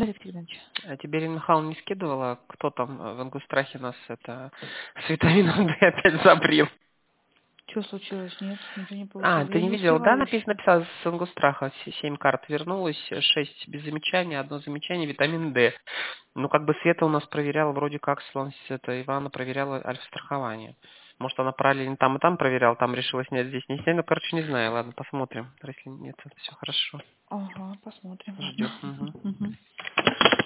Да, Виктор Иванович. А тебе Ирина Михайловна не скидывала, кто там в Ингустрахе нас это с витамином D опять забрил? Что случилось? Нет, ничего не А, получилось. ты Я не не видела, да? успеваю еще. Написала с Ингустраха, 7 карт вернулось, 6 без замечания, одно замечание, витамин D. Ну, как бы Света у нас проверяла, вроде как, это Ивана проверяла альфа-страхование. Может, она параллельно там и там проверяла, там решила снять, здесь не снять. Ну, короче, не знаю, ладно, посмотрим. Если нет, это все хорошо. Ага, посмотрим, ладно. Ждет. Угу. Мгм.